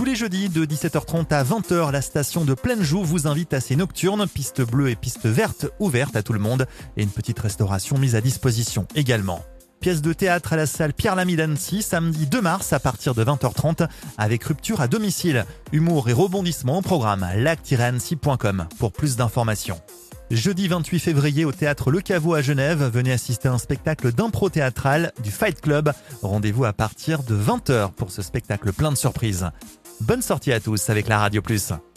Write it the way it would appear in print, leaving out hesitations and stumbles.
Tous les jeudis de 17h30 à 20h, la station de Plaine-Joux vous invite à ses nocturnes, pistes bleues et pistes vertes ouvertes à tout le monde et une petite restauration mise à disposition également. Pièce de théâtre à la salle Pierre-Lamy d'Annecy, samedi 2 mars à partir de 20h30 avec rupture à domicile. Humour et rebondissement au programme lac-annecy.com pour plus d'informations. Jeudi 28 février au théâtre Le Caveau à Genève, venez assister à un spectacle d'impro théâtral du Fight Club. Rendez-vous à partir de 20h pour ce spectacle plein de surprises. Bonne sortie à tous avec la Radio Plus.